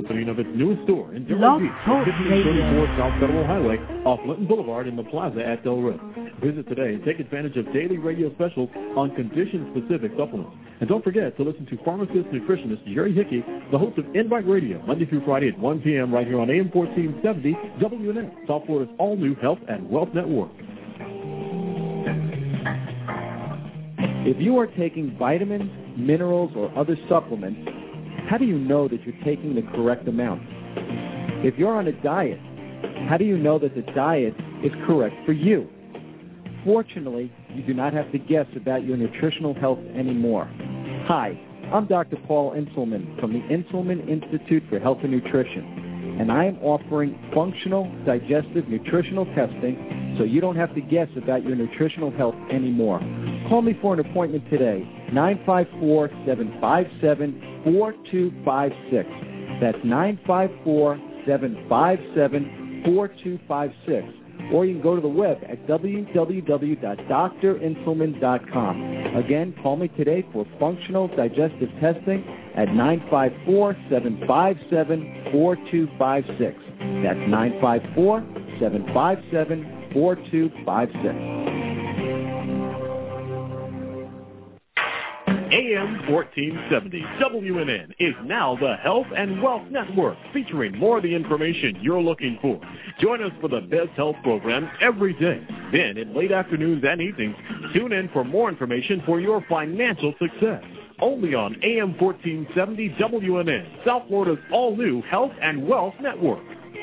opening of its newest store in Delray Beach, 1534 South Federal Highway, off Linton Boulevard in the plaza at Delray. Visit today and take advantage of daily radio specials on condition-specific supplements. And don't forget to listen to pharmacist nutritionist Jerry Hickey, the host of Invite Radio, Monday through Friday at 1 p.m. right here on AM 1470 WNN, South Florida's all-new health and wealth network. If you are taking vitamins, minerals, or other supplements, how do you know that you're taking the correct amount? If you're on a diet, how do you know that the diet is correct for you? Fortunately, you do not have to guess about your nutritional health anymore. Hi, I'm Dr. Paul Inselman from the Inselman Institute for Health and Nutrition, and I am offering functional digestive nutritional testing so you don't have to guess about your nutritional health anymore. Call me for an appointment today, 954-757-4256. That's 954-757-4256. Or you can go to the web at www.drinselman.com. Again, call me today for functional digestive testing at 954-757-4256. That's 954-757-4256. AM 1470 WNN is now the Health and Wealth Network, featuring more of the information you're looking for. Join us for the best health programs every day. Then, in late afternoons and evenings, tune in for more information for your financial success. Only on AM 1470 WNN, South Florida's all-new Health and Wealth Network.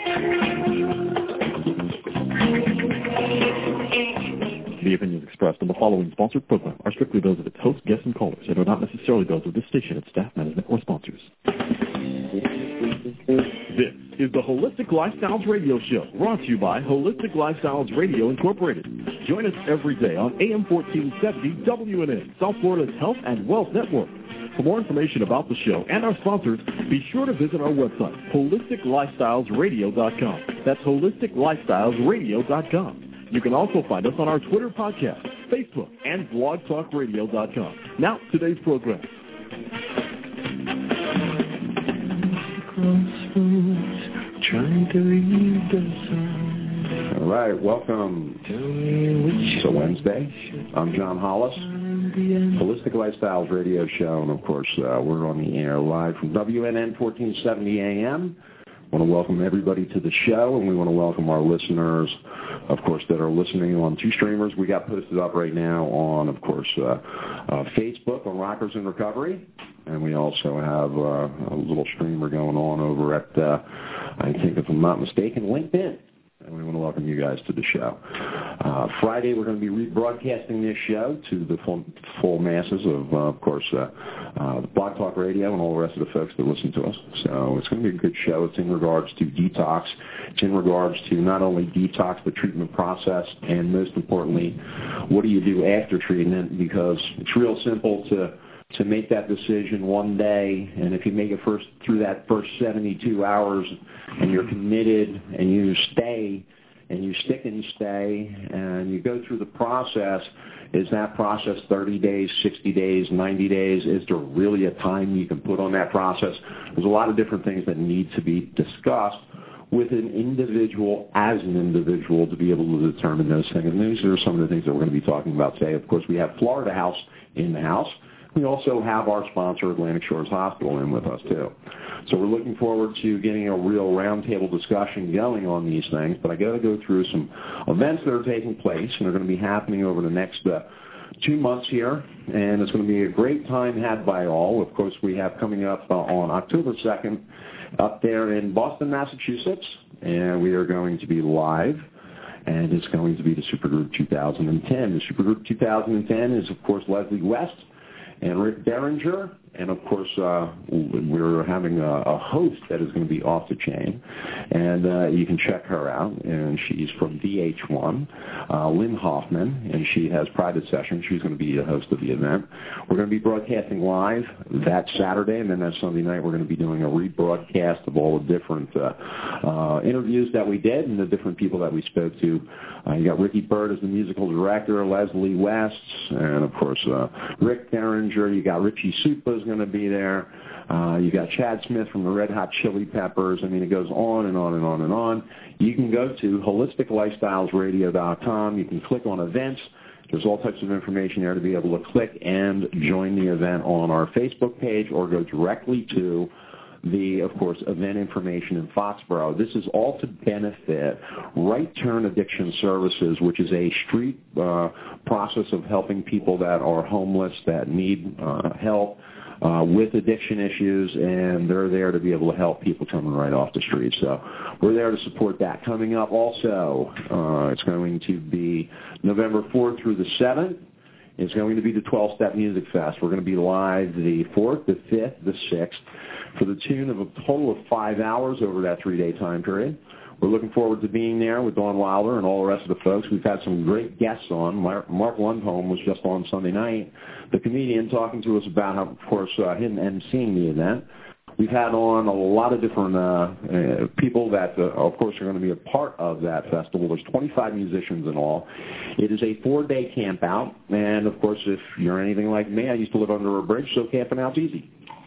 The opinions expressed in the following sponsored program are strictly those of its hosts, guests, and callers, and are not necessarily those of this station, its staff, management, or sponsors. This is the Holistic Lifestyles Radio Show, brought to you by Holistic Lifestyles Radio Incorporated. Join us every day on AM 1470 WNN, South Florida's Health and Wealth Network. For more information about the show and our sponsors, be sure to visit our website, HolisticLifestylesRadio.com. That's HolisticLifestylesRadio.com. You can also find us on our Twitter podcast, Facebook, and blogtalkradio.com. Now, today's program. Trying to read the sun. All right, welcome to Wednesday. I'm John Hollis, Holistic Lifestyles Radio Show, and of course, we're on the air live from WNN 1470 AM. I want to welcome everybody to the show, and we want to welcome our listeners, of course, that are listening on two streamers. We got posted up right now on, of course, Facebook on Rockers in Recovery, and we also have a little streamer going on over at, I think if I'm not mistaken, LinkedIn. And we want to welcome you guys to the show. Friday, we're going to be rebroadcasting this show to the full masses of course, Blog Talk Radio and all the rest of the folks that listen to us. So it's going to be a good show. It's in regards to detox. It's in regards to not only detox, the treatment process, and most importantly, what do you do after treatment? Because it's real simple to make that decision one day, and if you make it through that first 72 hours and you're committed and you stay and you stick and you stay and you go through the process, is that process 30 days, 60 days, 90 days? Is there really a time you can put on that process? There's a lot of different things that need to be discussed with an individual as an individual to be able to determine those things. And these are some of the things that we're going to be talking about today. Of course, we have Florida House in the house. We also have our sponsor, Atlantic Shores Hospital, in with us, too. So we're looking forward to getting a real roundtable discussion going on these things, but I got to go through some events that are taking place, and they're going to be happening over the next 2 months here, and it's going to be a great time had by all. Of course, we have coming up on October 2nd up there in Boston, Massachusetts, and we are going to be live. And it's going to be the Supergroup 2010. The Supergroup 2010 is, of course, Leslie West and Rick Derringer, and of course we're having a host that is going to be off the chain, and you can check her out, and she's from VH1, Lynn Hoffman, and she has private sessions. She's going to be the host of the event. We're going to be broadcasting live that Saturday, and then that Sunday night we're going to be doing a rebroadcast of all the different interviews that we did and the different people that we spoke to. You got Ricky Bird as the musical director, Leslie West, and of course Rick Derringer. You got Richie Supa is going to be there. You got Chad Smith from the Red Hot Chili Peppers. I mean, it goes on and on and on and on. You can go to holisticlifestylesradio.com. You can click on events. There's all types of information there to be able to click and join the event on our Facebook page or go directly to the, of course, event information in Foxborough. This is all to benefit Right Turn Addiction Services, which is a street process of helping people that are homeless, that need help with addiction issues, and they're there to be able to help people coming right off the street. So we're there to support that. Coming up also, it's going to be November 4th through the 7th. It's going to be the 12-Step Music Fest. We're going to be live the 4th, the 5th, the 6th for the tune of a total of 5 hours over that 3-day time period. We're looking forward to being there with Dawn Wilder and all the rest of the folks. We've had some great guests on. Mark Lundholm was just on Sunday night, the comedian, talking to us about how, of course, him emceeing the event. We've had on a lot of different people that, of course, are going to be a part of that festival. There's 25 musicians in all. It is a 4-day camp out, and, of course, if you're anything like me, I used to live under a bridge, so camping out's easy.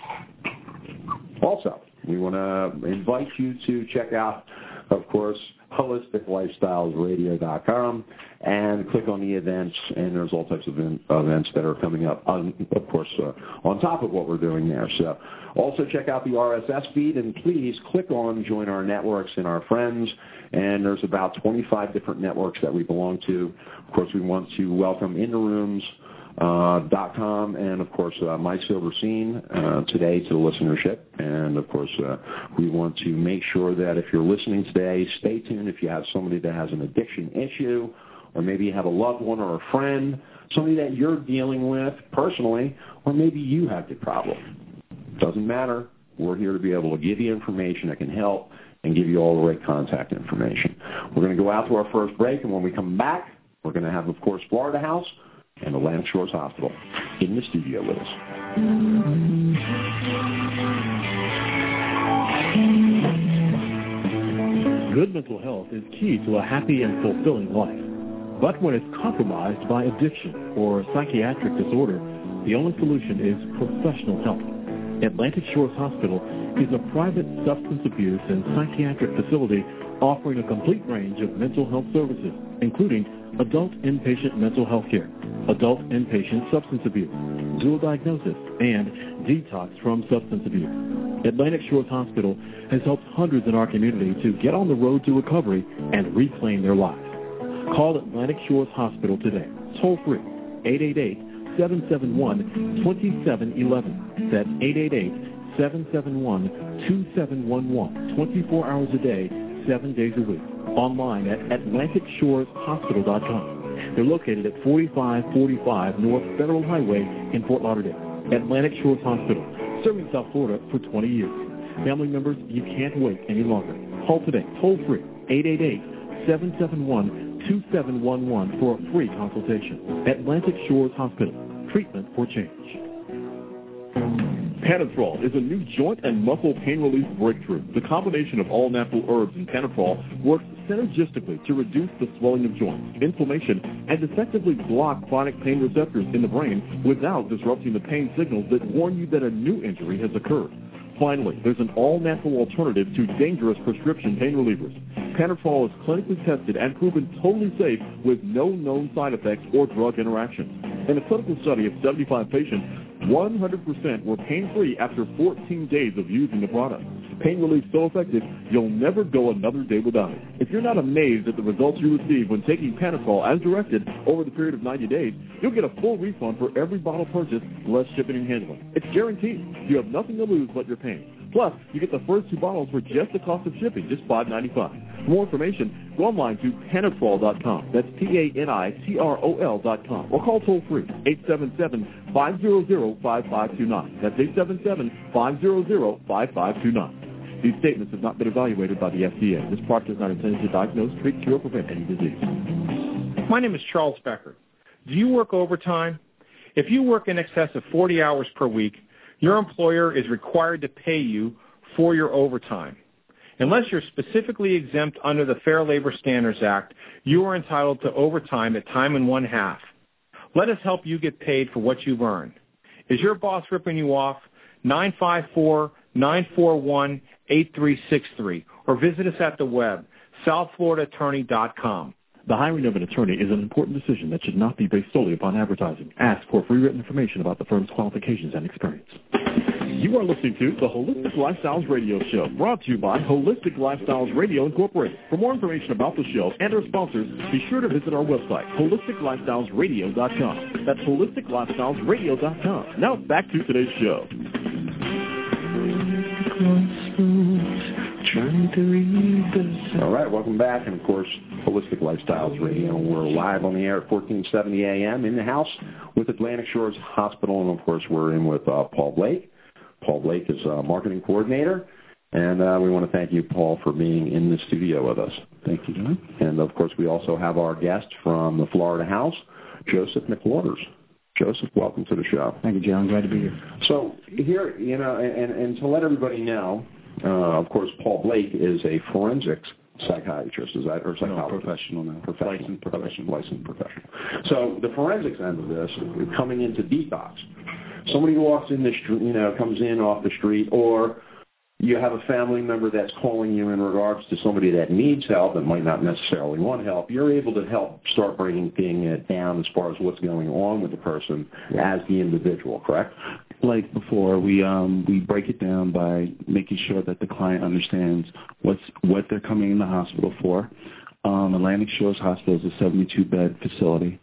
Also, we want to invite you to check out, of course, holisticlifestylesradio.com and click on the events, and there's all types of events that are coming up, on top of what we're doing there. So also check out the RSS feed, and please click on Join Our Networks and Our Friends, and there's about 25 different networks that we belong to. Of course, we want to welcome InTheRooms.com and, of course, My Silver Scene today to the listenership. And, of course, we want to make sure that if you're listening today, stay tuned if you have somebody that has an addiction issue, or maybe you have a loved one or a friend, somebody that you're dealing with personally, or maybe you have the problem. Doesn't matter. We're here to be able to give you information that can help and give you all the right contact information. We're going to go out to our first break, and when we come back, we're going to have, of course, Florida House and Atlantic Shores Hospital in the studio with us. Good mental health is key to a happy and fulfilling life. But when it's compromised by addiction or psychiatric disorder, the only solution is professional help. Atlantic Shores Hospital is a private substance abuse and psychiatric facility offering a complete range of mental health services, including adult inpatient mental health care, adult inpatient substance abuse, dual diagnosis, and detox from substance abuse. Atlantic Shores Hospital has helped hundreds in our community to get on the road to recovery and reclaim their lives. Call Atlantic Shores Hospital today. Toll free, 888-771-2711. That's 888-771-2711. 24 hours a day, 7 days a week. Online at AtlanticShoresHospital.com. They're located at 4545 North Federal Highway in Fort Lauderdale. Atlantic Shores Hospital, serving South Florida for 20 years. Family members, you can't wait any longer. Call today, toll free, 888-771-2711 for a free consultation. Atlantic Shores Hospital, treatment for change. Panatrol is a new joint and muscle pain relief breakthrough. The combination of all natural herbs and Panatrol works synergistically to reduce the swelling of joints, inflammation, and effectively block chronic pain receptors in the brain without disrupting the pain signals that warn you that a new injury has occurred. Finally, there's an all-natural alternative to dangerous prescription pain relievers. Panatrol is clinically tested and proven totally safe with no known side effects or drug interactions. In a clinical study of 75 patients, 100% were pain-free after 14 days of using the product. Pain relief so effective, you'll never go another day without it. If you're not amazed at the results you receive when taking Panatrol as directed over the period of 90 days, you'll get a full refund for every bottle purchased, less shipping and handling. It's guaranteed. You have nothing to lose but your pain. Plus, you get the first 2 bottles for just the cost of shipping, just $5.95. For more information, go online to Panatrol.com. That's Panitrol.com. Or call toll-free, 877-500-5529. That's 877-500-5529. These statements have not been evaluated by the FDA. This product is not intended to diagnose, treat, cure, or prevent any disease. My name is Charles Becker. Do you work overtime? If you work in excess of 40 hours per week, your employer is required to pay you for your overtime. Unless you're specifically exempt under the Fair Labor Standards Act, you are entitled to overtime at time and 1/2. Let us help you get paid for what you've earned. Is your boss ripping you off? 954-941-8363 or visit us at the web, southfloridaattorney.com. The hiring of an attorney is an important decision that should not be based solely upon advertising. Ask for free written information about the firm's qualifications and experience. You are listening to the Holistic Lifestyles Radio Show, brought to you by Holistic Lifestyles Radio Incorporated. For more information about the show and our sponsors, be sure to visit our website, HolisticLifestylesRadio.com. That's HolisticLifestylesRadio.com. Now back to today's show. All right, welcome back. And, of course, Holistic Lifestyles Radio. We're live on the air at 1470 a.m. in the house with Atlantic Shores Hospital. And, of course, we're in with Paul Blake. Paul Blake is marketing coordinator. And we want to thank you, Paul, for being in the studio with us. Thank you, John. And, of course, we also have our guest from the Florida House, Joseph McWaters. Joseph, welcome to the show. Thank you, John. Glad to be here. So here, and to let everybody know, of course, Paul Blake is a forensics psychiatrist, is that, or psychologist? No, professional now. Licensed professional. So the forensics end of this, coming into detox. Somebody walks in the street, comes in off the street, or you have a family member that's calling you in regards to somebody that needs help that might not necessarily want help. You're able to help start breaking things down as far as what's going on with the person as the individual, correct? Like before, we break it down by making sure that the client understands what they're coming in the hospital for. Atlantic Shores Hospital is a 72-bed facility.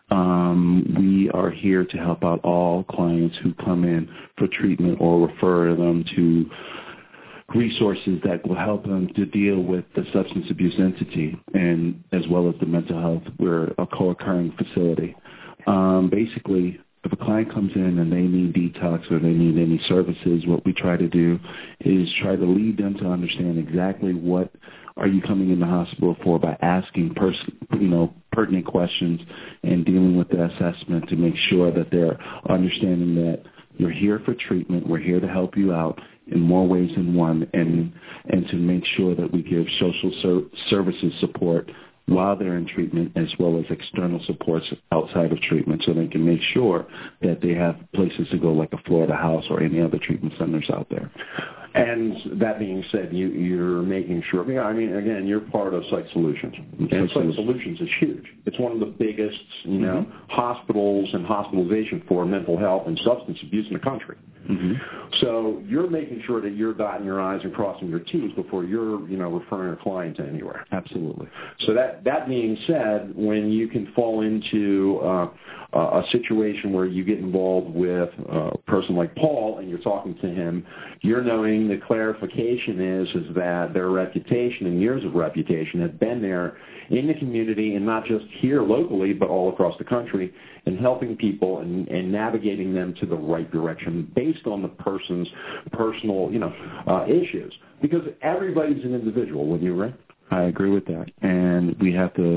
We are here to help out all clients who come in for treatment or refer them to resources that will help them to deal with the substance abuse entity and as well as the mental health. We're a co-occurring facility. Basically, if a client comes in and they need detox or they need any services, what we try to do is try to lead them to understand exactly what are you coming in the hospital for by asking pertinent questions and dealing with the assessment to make sure that they're understanding that you're here for treatment. We're here to help you out in more ways than one, and to make sure that we give social services support while they're in treatment as well as external supports outside of treatment so they can make sure that they have places to go like a Florida House or any other treatment centers out there. And that being said, you're making sure, again, you're part of Psych Solutions. And Psych Solutions is huge. It's one of the biggest, hospitals and hospitalization for mental health and substance abuse in the country. Mm-hmm. So you're making sure that you're dotting your I's and crossing your T's before you're, referring a client to anywhere. Absolutely. So that being said, when you can fall into a situation where you get involved with a person like Paul and you're talking to him, you're knowing the clarification is that their reputation and years of reputation have been there in the community and not just here locally but all across the country and helping people and navigating them to the right direction based on the person's personal, issues. Because everybody's an individual, wouldn't you, Ray? I agree with that. And we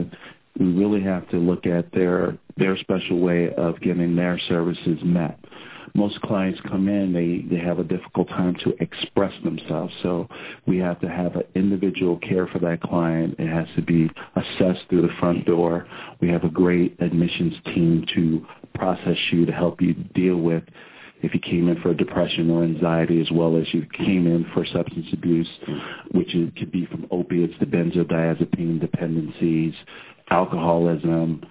really have to look at their special way of getting their services met. Most clients come in, they have a difficult time to express themselves. So we have to have an individual care for that client. It has to be assessed through the front door. We have a great admissions team to process you to help you deal with if you came in for depression or anxiety as well as you came in for substance abuse, which could be from opiates to benzodiazepine dependencies, alcoholism,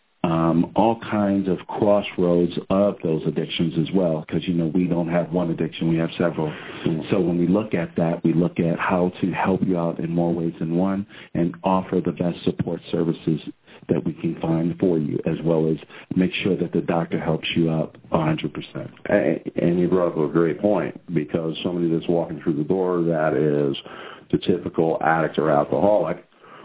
all kinds of crossroads of those addictions as well, because, we don't have one addiction, we have several. So when we look at that, we look at how to help you out in more ways than one and offer the best support services that we can find for you, as well as make sure that the doctor helps you out 100%. And you brought up a great point, because somebody that's walking through the door that is the typical addict or alcoholic,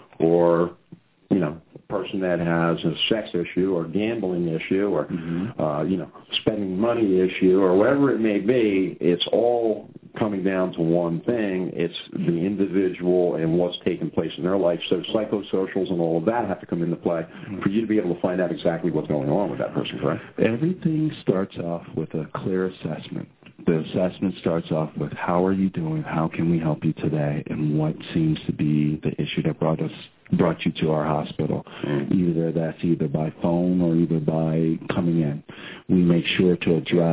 or person that has a sex issue or gambling issue or, spending money issue or whatever it may be, it's all coming down to one thing. It's the individual and what's taking place in their life. So psychosocials and all of that have to come into play for you to be able to find out exactly what's going on with that person, correct? Everything starts off with a clear assessment. The assessment starts off with how are you doing, how can we help you today, and what seems to be the issue that brought you to our hospital. Either by phone or either by coming in. We make sure to address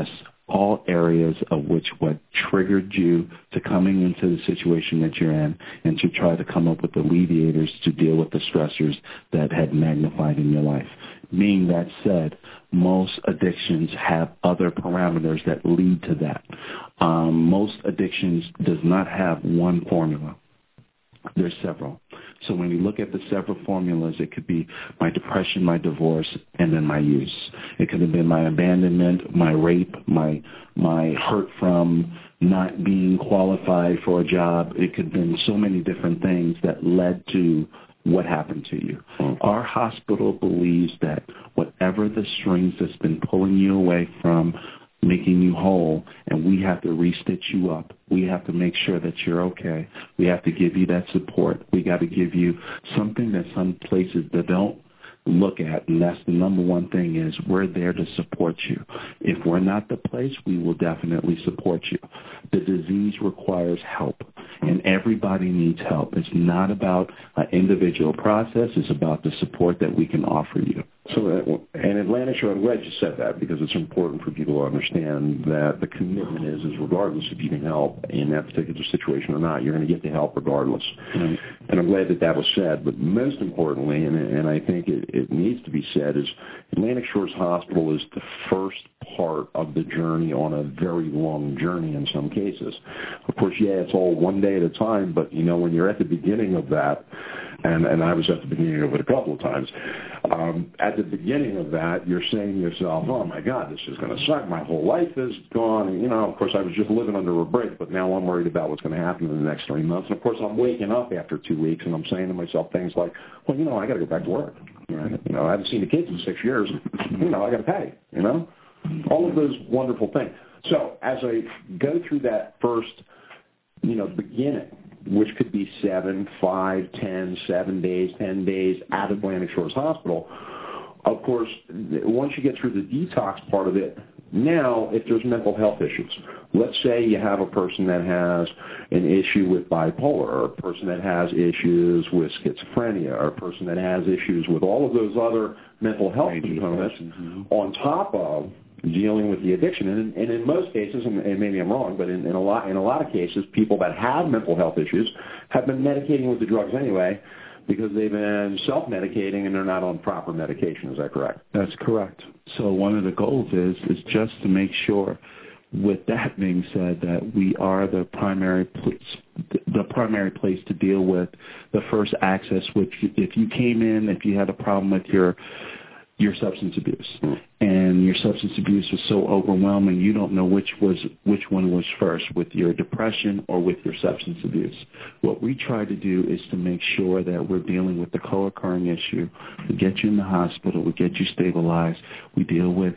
all areas of which what triggered you to coming into the situation that you're in, and to try to come up with alleviators to deal with the stressors that had magnified in your life. Being that said, most addictions have other parameters that lead to that. Most addictions does not have one formula. There's several. So when you look at the several formulas, it could be my depression, my divorce, and then my use. It could have been my abandonment, my rape, my hurt from not being qualified for a job. It could have been so many different things that led to what happened to you. Our hospital believes that whatever the strings that's been pulling you away from making you whole, and we have to re-stitch you up. We have to make sure that you're okay. We have to give you that support. We got to give you something that some places that don't look at, and that's the number one thing is we're there to support you. If we're not the place, we will definitely support you. The disease requires help, and everybody needs help. It's not about an individual process. It's about the support that we can offer you. So, and Atlantic Shore, I'm glad you said that because it's important for people to understand that the commitment is regardless if you can help in that particular situation or not, you're going to get the help regardless. Mm-hmm. And I'm glad that was said. But most importantly, and I think it needs to be said, is Atlantic Shores Hospital is the first part of the journey on a very long journey in some cases. Of course, it's all one day at a time, but, when you're at the beginning of that, and I was at the beginning of it a couple of times. At the beginning of that, you're saying to yourself, oh, my God, this is going to suck. My whole life is gone. And, of course, I was just living under a brick, but now I'm worried about what's going to happen in the next 3 months. And, of course, I'm waking up after 2 weeks, and I'm saying to myself things like, well, I got to go back to work. Right? I haven't seen the kids in 6 years. I got to pay, all of those wonderful things. So as I go through that first, beginning, which could be 7, 5, 10, 7 days, 10 days at Atlantic Shores Hospital. Of course, once you get through the detox part of it, now if there's mental health issues, let's say you have a person that has an issue with bipolar, or a person that has issues with schizophrenia, or a person that has issues with all of those other mental health components on top of dealing with the addiction, and in most cases, and maybe I'm wrong, but in a lot of cases, people that have mental health issues have been medicating with the drugs anyway because they've been self-medicating and they're not on proper medication. Is that correct? That's correct. So one of the goals is just to make sure, with that being said, that we are the primary place to deal with the first access. Which, if you came in, if you had a problem with your substance abuse, and your substance abuse was so overwhelming, you don't know which one was first, with your depression or with your substance abuse. What we try to do is to make sure that we're dealing with the co-occurring issue. We get you in the hospital, we get you stabilized, we deal with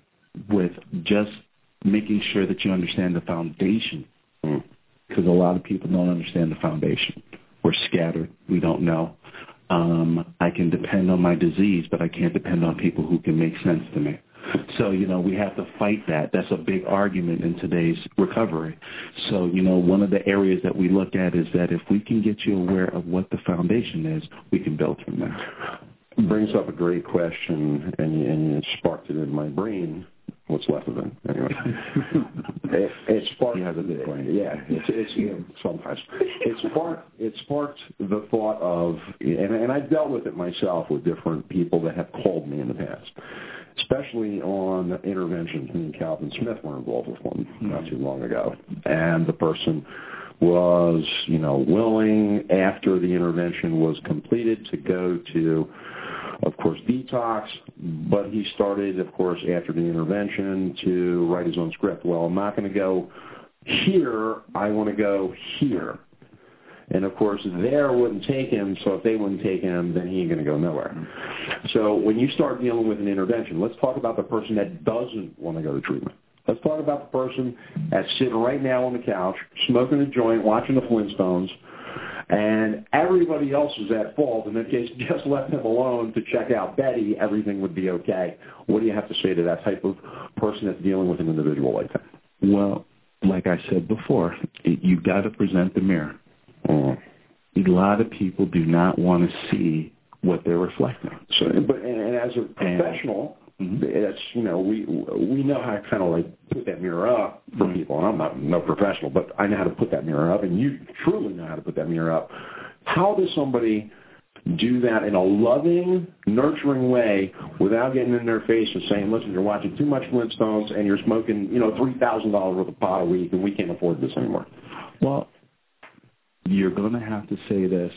just making sure that you understand the foundation, because a lot of people don't understand the foundation. We're scattered, we don't know. I can depend on my disease, but I can't depend on people who can make sense to me. So, we have to fight that. That's a big argument in today's recovery. So, one of the areas that we look at is that if we can get you aware of what the foundation is, we can build from there. It brings up a great question, and you sparked it in my brain. What's left of it, anyway. It sparked. He has a big brain. Yeah, it's sometimes. It sparked the thought of, and I've dealt with it myself with different people that have called me in the past, especially on interventions. Me and Calvin Smith were involved with one not too long ago, and the person was, willing after the intervention was completed to go to, of course, detox, but he started, of course, after the intervention to write his own script. Well, I'm not going to go here. I want to go here. And, of course, there wouldn't take him, so if they wouldn't take him, then he ain't going to go nowhere. So when you start dealing with an intervention, let's talk about the person that doesn't want to go to treatment. Let's talk about the person that's sitting right now on the couch, smoking a joint, watching the Flintstones, and everybody else is at fault, and if you just left him alone to check out Betty, everything would be okay. What do you have to say to that type of person that's dealing with an individual like that? Well, like I said before, you've got to present the mirror. A lot of people do not want to see what they're reflecting. So, and as a professional, It's, we know how to kind of like put that mirror up for people, and I'm not no professional, but I know how to put that mirror up, and you truly know how to put that mirror up. How does somebody do that in a loving, nurturing way without getting in their face and saying, listen, you're watching too much Flintstones and you're smoking, $3,000 worth of pot a week, and we can't afford this anymore? Well, you're going to have to say this.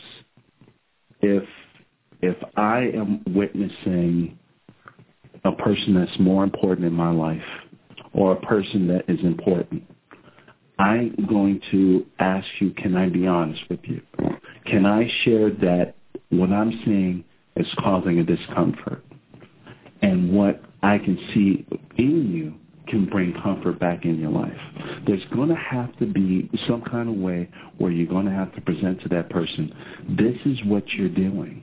If I am witnessing a person that's more important in my life or a person that is important, I'm going to ask you, can I be honest with you? Can I share that what I'm seeing is causing a discomfort, and what I can see in you can bring comfort back in your life? There's going to have to be some kind of way where you're going to have to present to that person, this is what you're doing.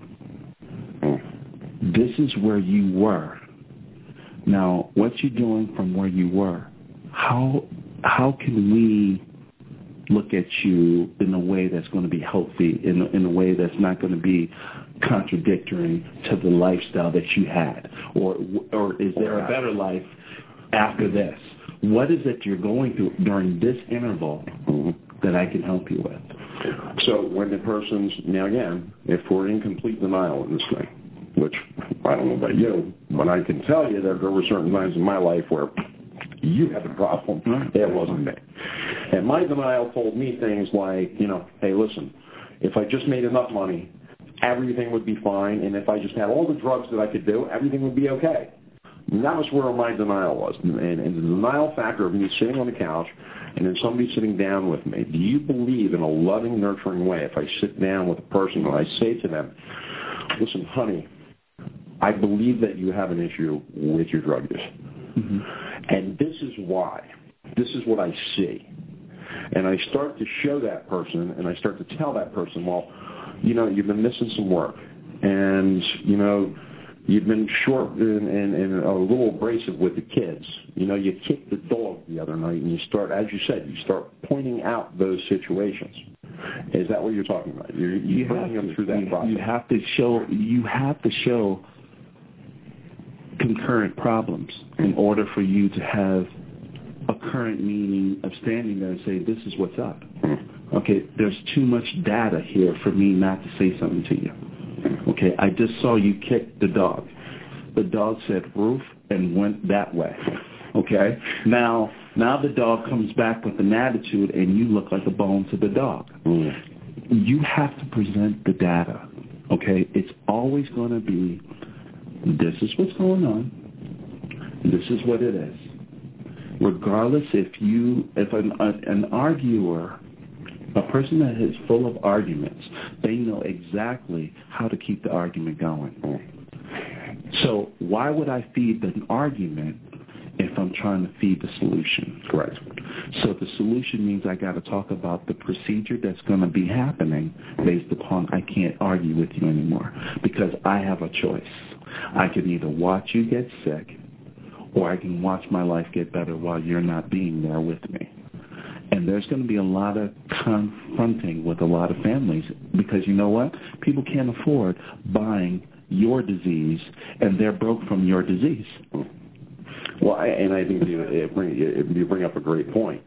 This is where you were. Now, what you're doing from where you were, how can we look at you in a way that's going to be healthy, in a way that's not going to be contradictory to the lifestyle that you had? Or is there a better life after this? What is it you're going through during this interval that I can help you with? So when the person's, now again, if we're in complete denial in this thing, which I don't know about you, but I can tell you that there were certain times in my life where you had the problem. It wasn't me. And my denial told me things like, hey, listen, if I just made enough money, everything would be fine, and if I just had all the drugs that I could do, everything would be okay. And that was where my denial was. And the denial factor of me sitting on the couch and then somebody sitting down with me, do you believe in a loving, nurturing way, if I sit down with a person and I say to them, listen, honey, I believe that you have an issue with your drug use. And this is why. This is what I see. And I start to show that person, and I start to tell that person, well, you've been missing some work. And, you've been short and a little abrasive with the kids. You kicked the dog the other night, and you start, as you said, you start pointing out those situations. Is that what you're talking about? You're bringing them through that process. You have to show concurrent problems in order for you to have a current meaning of standing there and say, this is what's up. Okay, there's too much data here for me not to say something to you. Okay, I just saw you kick the dog. The dog said roof and went that way. Okay, now the dog comes back with an attitude and you look like a bone to the dog. You have to present the data. Okay, it's always going to be, this is what's going on. This is what it is. Regardless if an arguer, a person that is full of arguments, they know exactly how to keep the argument going. So why would I feed an argument if I'm trying to feed the solution? Correct. So the solution means I got to talk about the procedure that's going to be happening based upon I can't argue with you anymore because I have a choice. I can either watch you get sick or I can watch my life get better while you're not being there with me. And there's going to be a lot of confronting with a lot of families because you know what? People can't afford buying your disease, and they're broke from your disease. Well, and I think you bring up a great point.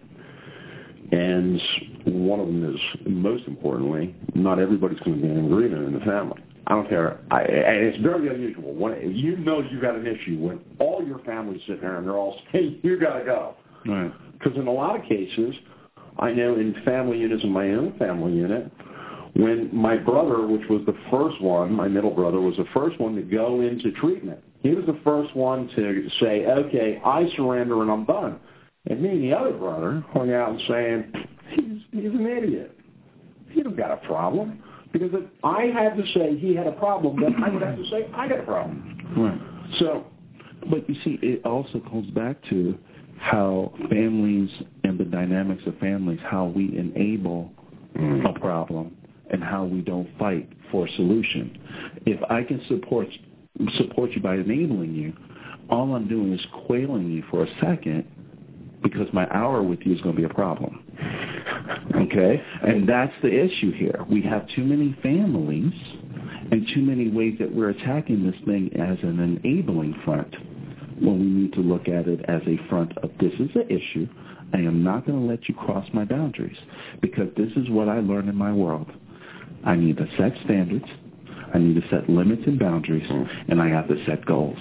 And one of them is, most importantly, not everybody's going to be in agreement in the family. I don't care. And it's very unusual. When you've got an issue when all your family's sitting there and they're all saying, you got to go. Right. Because in a lot of cases, I know in family units, in my own family unit, when my brother, which was the first one, my middle brother, was the first one to go into treatment. He was the first one to say, okay, I surrender and I'm done. And me and the other brother hung out and saying, he's an idiot. He don't got a problem. Because if I had to say he had a problem, then I would have to say I got a problem. Right. So, but you see, it also comes back to how families and the dynamics of families, how we enable a problem and how we don't fight for a solution. If I can support you by enabling you, all I'm doing is quailing you for a second because my hour with you is going to be a problem. Okay? And that's the issue here. We have too many families and too many ways that we're attacking this thing as an enabling front when we need to look at it as a front of this is an issue. I am not going to let you cross my boundaries, because this is what I learned in my world. I need to set standards, I need to set limits and boundaries, and I have to set goals.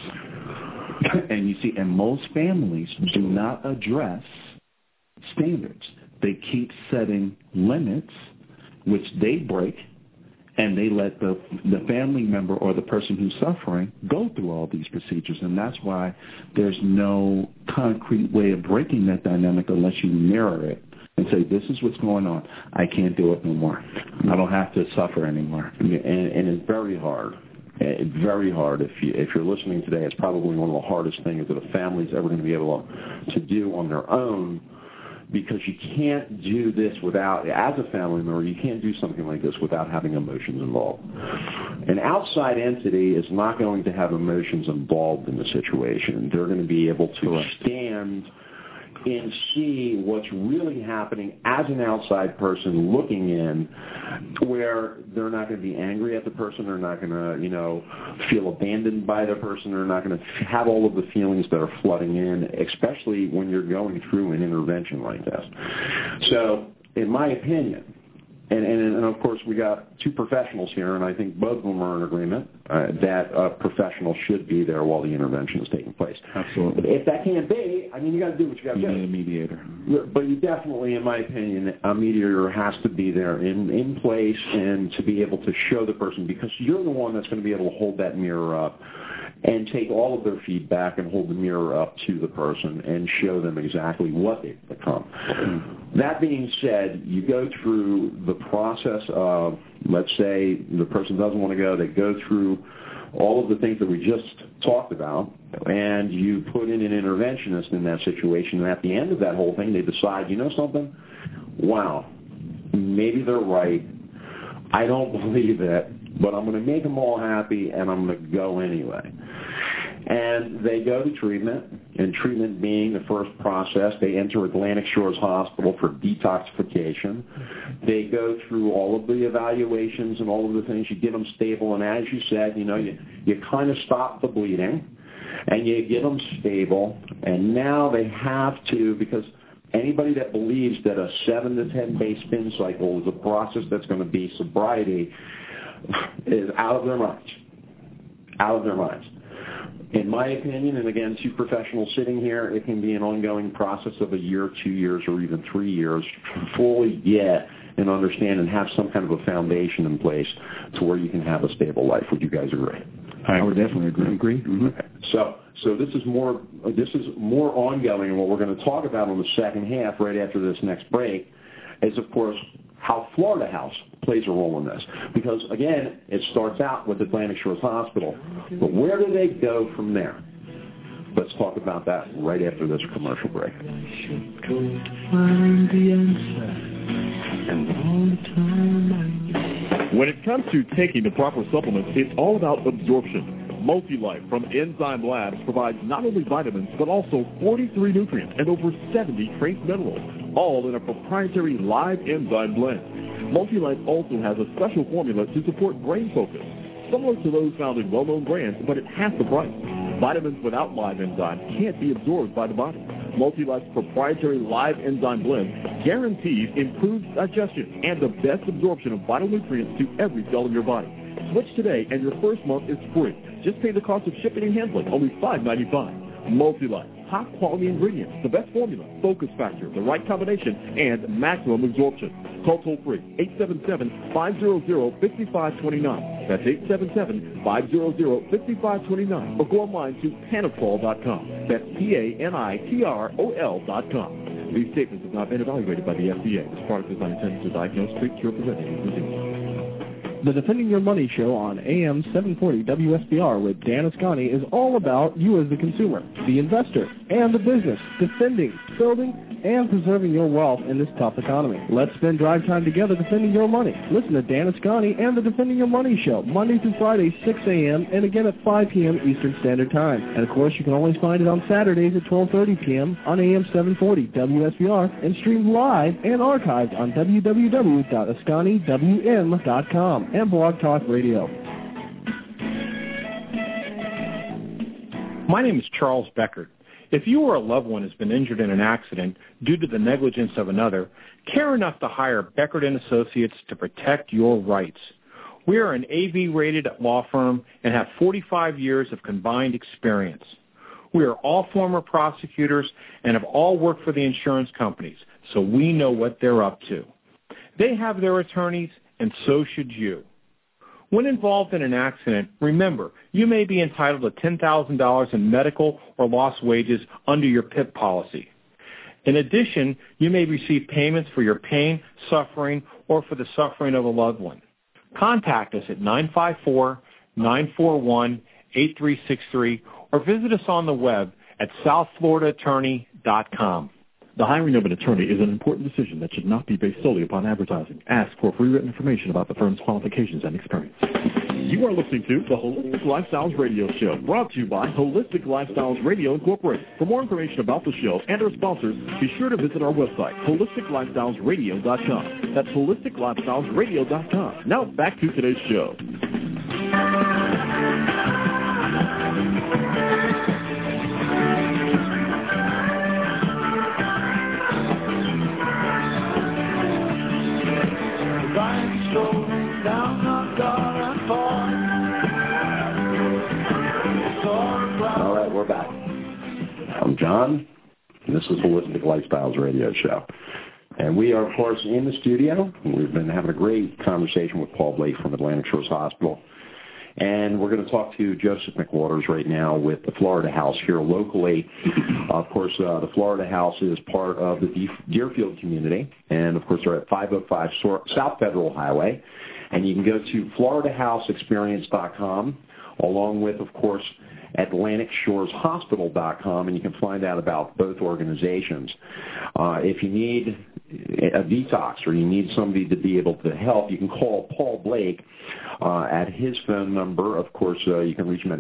And you see, and most families do not address standards. They keep setting limits, which they break, and they let the family member or the person who's suffering go through all these procedures. And that's why there's no concrete way of breaking that dynamic unless you mirror it and say, this is what's going on. I can't do it no more. I don't have to suffer anymore. And it's very hard. It's very hard. If you're listening today, it's probably one of the hardest things that a family's ever going to be able to do on their own, because you can't do this without, as a family member, you can't do something like this without having emotions involved. An outside entity is not going to have emotions involved in the situation. They're going to be able to stand and see what's really happening as an outside person looking in, where they're not going to be angry at the person, they're not going to, feel abandoned by the person, they're not going to have all of the feelings that are flooding in, especially when you're going through an intervention like this. So, in my opinion, and of course we got two professionals here, and I think both of them are in agreement that a professional should be there while the intervention is taking place. Absolutely. But if that can't be, you got to do what you got to do. You need a mediator. But you definitely, in my opinion, a mediator has to be there in place and to be able to show the person, because you're the one that's going to be able to hold that mirror up and take all of their feedback and hold the mirror up to the person and show them exactly what they've become. That being said, you go through the process of, let's say the person doesn't want to go, they go through all of the things that we just talked about, and you put in an interventionist in that situation, and at the end of that whole thing, they decide, you know something? Wow, maybe they're right. I don't believe it, but I'm going to make them all happy, and I'm going to go anyway. And they go to treatment, and treatment being the first process, they enter Atlantic Shores Hospital for detoxification. They go through all of the evaluations and all of the things. You get them stable, and as you said, you kind of stop the bleeding, and you get them stable, and now they have to, because anybody that believes that a 7 to 10 day spin cycle is a process that's going to be sobriety is out of their minds. Out of their minds. In my opinion, and again, two professionals sitting here, it can be an ongoing process of a year, 2 years, or even 3 years to fully get and understand and have some kind of a foundation in place to where you can have a stable life. Would you guys agree? I would definitely agree. Mm-hmm. Okay. So this is more ongoing, and what we're going to talk about in the second half, right after this next break, is of course how Florida House plays a role in this. Because again, it starts out with Atlantic Shores Hospital, but where do they go from there? Let's talk about that right after this commercial break. When it comes to taking the proper supplements, it's all about absorption. Multi-Life from Enzyme Labs provides not only vitamins, but also 43 nutrients and over 70 trace minerals, all in a proprietary live enzyme blend. Multi-Life also has a special formula to support brain focus, similar to those found in well-known brands, but at half the price. Vitamins without live enzyme can't be absorbed by the body. Multi-Life's proprietary live enzyme blend guarantees improved digestion and the best absorption of vital nutrients to every cell in your body. Switch today and your first month is free. Just pay the cost of shipping and handling, only $5.95. Multi-Life, top quality ingredients, the best formula, focus factor, the right combination, and maximum absorption. Call toll free 877-500-5529. That's 877-500-5529. Or go online to panitrol.com. That's PANITROL.com. These statements have not been evaluated by the FDA. This product is not intended to diagnose, treat, cure, prevent any disease. The Defending Your Money show on AM 740 WSBR with Dan Ascani is all about you as the consumer, the investor, and the business, defending, building, and preserving your wealth in this tough economy. Let's spend drive time together defending your money. Listen to Dan Ascani and the Defending Your Money show, Monday through Friday, 6 a.m., and again at 5 p.m. Eastern Standard Time. And, of course, you can always find it on Saturdays at 12:30 p.m. on AM 740 WSBR and streamed live and archived on www.ascaniwm.com and Blog Talk Radio. My name is Charles Beckert. If you or a loved one has been injured in an accident due to the negligence of another, care enough to hire Beckert & Associates to protect your rights. We are an AV-rated law firm and have 45 years of combined experience. We are all former prosecutors and have all worked for the insurance companies, so we know what they're up to. They have their attorneys, and so should you. When involved in an accident, remember, you may be entitled to $10,000 in medical or lost wages under your PIP policy. In addition, you may receive payments for your pain, suffering, or for the suffering of a loved one. Contact us at 954-941-8363 or visit us on the web at southfloridaattorney.com. The hiring of an attorney is an important decision that should not be based solely upon advertising. Ask for free written information about the firm's qualifications and experience. You are listening to the Holistic Lifestyles Radio Show, brought to you by Holistic Lifestyles Radio Incorporated. For more information about the show and our sponsors, be sure to visit our website, holisticlifestylesradio.com. That's holisticlifestylesradio.com. Now back to today's show. All right, we're back. I'm John, and this is Holistic Lifestyles Radio Show. And we are, of course, in the studio. We've been having a great conversation with Paul Blake from Atlantic Shores Hospital. And we're going to talk to Joseph McWaters right now with the Florida House here locally. Of course, the Florida House is part of the Deerfield community. And, of course, they're at 505 South Federal Highway. And you can go to FloridaHouseExperience.com, along with, of course, AtlanticShoresHospital.com, and you can find out about both organizations. If you need a detox or you need somebody to be able to help, you can call Paul Blake at his phone number. Of course, you can reach him at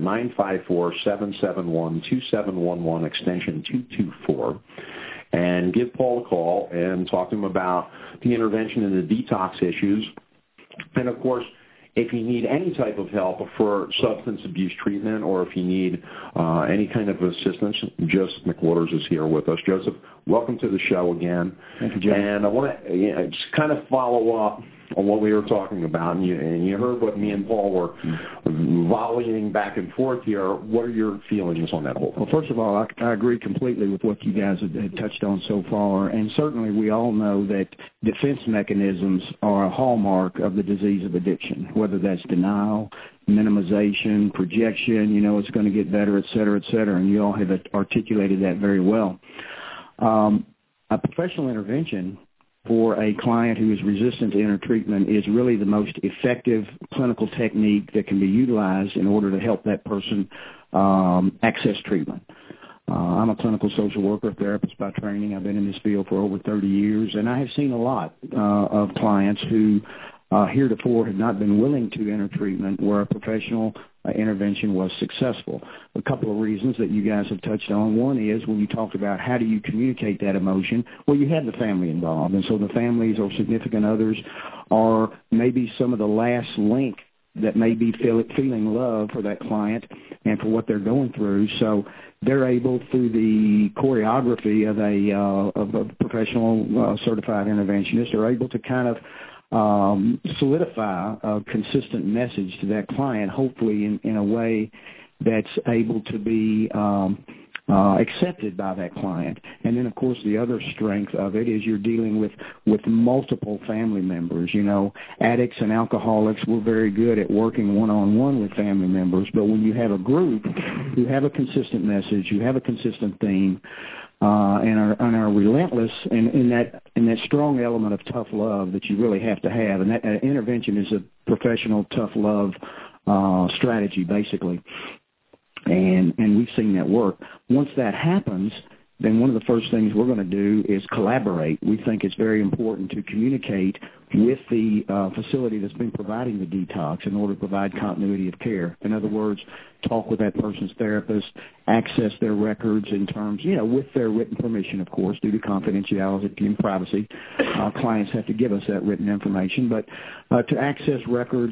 954-771-2711, extension 224. And give Paul a call and talk to him about the intervention and the detox issues. And, of course, if you need any type of help for substance abuse treatment or if you need any kind of assistance, Joseph McWaters is here with us. Joseph, welcome to the show again. Thank you, Jim. And I want to just kind of follow up on what we were talking about. And you heard what me and Paul were volleying back and forth here. What are your feelings on that whole thing? Well, first of all, I agree completely with what you guys have touched on so far. And certainly we all know that defense mechanisms are a hallmark of the disease of addiction, whether that's denial, minimization, projection, it's going to get better, et cetera, and you all have articulated that very well. A professional intervention for a client who is resistant to enter treatment is really the most effective clinical technique that can be utilized in order to help that person access treatment. I'm a clinical social worker, therapist by training. I've been in this field for over 30 years, and I have seen a lot of clients who heretofore have not been willing to enter treatment where a professional intervention was successful. A couple of reasons that you guys have touched on. One is when you talked about how do you communicate that emotion, well, you have the family involved, and so the families or significant others are maybe some of the last link that may be feeling love for that client and for what they're going through. So they're able, through the choreography of a professional certified interventionist, they're able to kind of solidify a consistent message to that client, hopefully in a way that's able to be accepted by that client. And then, of course, the other strength of it is you're dealing with multiple family members. Addicts and alcoholics, we're very good at working one-on-one with family members, but when you have a group who have a consistent message, you have a consistent theme, and are relentless in that strong element of tough love that you really have to have. And that intervention is a professional tough love strategy, basically. And we've seen that work. Once that happens, then one of the first things we're going to do is collaborate. We think it's very important to communicate with the facility that's been providing the detox in order to provide continuity of care. In other words, talk with that person's therapist, access their records in terms, with their written permission, of course, due to confidentiality and privacy. Clients have to give us that written information. But to access records,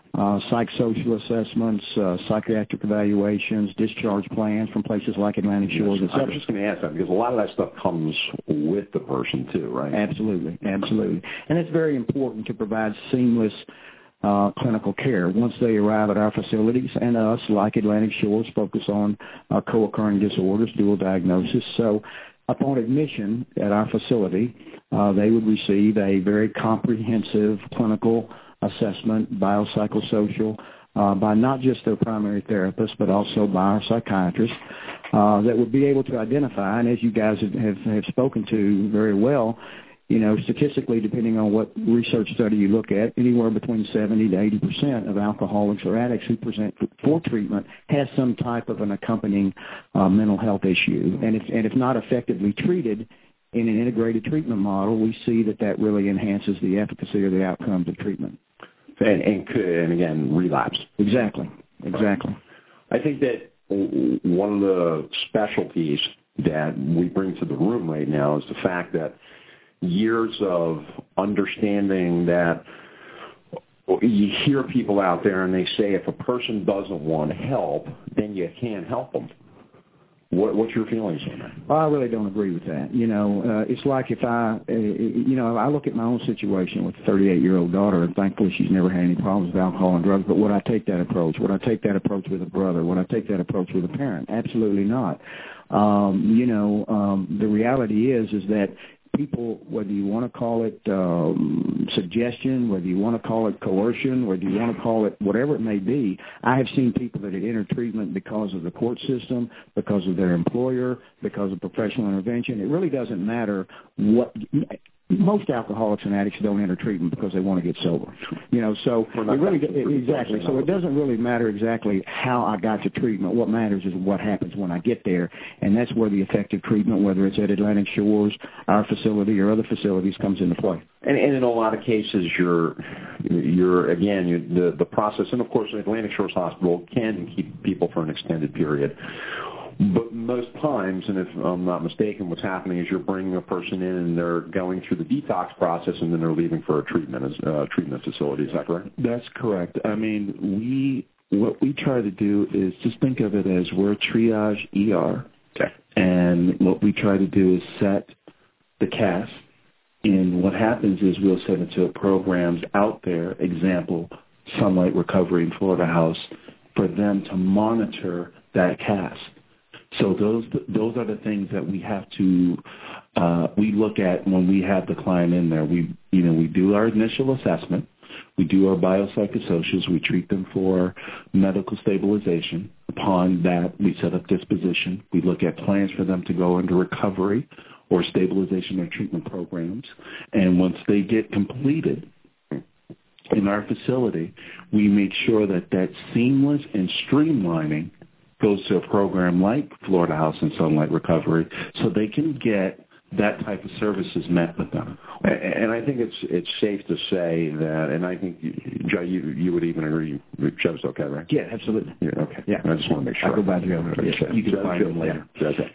psychosocial assessments, psychiatric evaluations, discharge plans from places like Atlantic Shores, etc. I was just going to ask that because a lot of that stuff comes with the person too, right? Absolutely. And it's very important to provide seamless clinical care. Once they arrive at our facilities, and us, like Atlantic Shores, focus on co-occurring disorders, dual diagnosis. So upon admission at our facility, they would receive a very comprehensive clinical assessment, biopsychosocial, by not just their primary therapist, but also by our psychiatrist, that would be able to identify, and as you guys have spoken to very well, statistically, depending on what research study you look at, anywhere between 70 to 80% of alcoholics or addicts who present for treatment has some type of an accompanying mental health issue. And if not effectively treated in an integrated treatment model, we see that really enhances the efficacy or the outcomes of treatment. And again, relapse. Exactly. I think that one of the specialties that we bring to the room right now is the fact that years of understanding that you hear people out there and they say if a person doesn't want help, then you can't help them. What's your feelings on that? Well, I really don't agree with that. It's like if I look at my own situation with a 38-year-old daughter, and thankfully she's never had any problems with alcohol and drugs, but would I take that approach? Would I take that approach with a brother? Would I take that approach with a parent? Absolutely not. The reality is that people, whether you want to call it suggestion, whether you want to call it coercion, whether you want to call it whatever it may be, I have seen people that had entered treatment because of the court system, because of their employer, because of professional intervention. It really doesn't matter what. Most alcoholics and addicts don't enter treatment because they want to get sober. So it really exactly. So it doesn't really matter exactly how I got to treatment. What matters is what happens when I get there, and that's where the effective treatment, whether it's at Atlantic Shores, our facility, or other facilities, comes into play. And in a lot of cases, you're again the process, and of course, Atlantic Shores Hospital can keep people for an extended period. But most times, and if I'm not mistaken, what's happening is you're bringing a person in and they're going through the detox process and then they're leaving for a treatment facility. Is that correct? That's correct. I mean, what we try to do is just think of it as we're triage ER. Okay. And what we try to do is set the cast. And what happens is we'll set it to programs out there, example, Sunlight Recovery in Florida House, for them to monitor that cast. So those are the things that we have to we look at when we have the client in there. We do our initial assessment, we do our biopsychosocials, we treat them for medical stabilization. Upon that, we set up disposition. We look at plans for them to go into recovery or stabilization or treatment programs. And once they get completed in our facility, we make sure that seamless and streamlining goes to a program like Florida House and Sunlight Recovery so they can get that type of services met with them. And I think it's safe to say that, and I think, Joe, you would even agree, Joe's okay, right? Yeah, absolutely. Yeah, okay. Yeah. I just want to make sure. I'll go by Joe. Yes, you can find him later. Okay.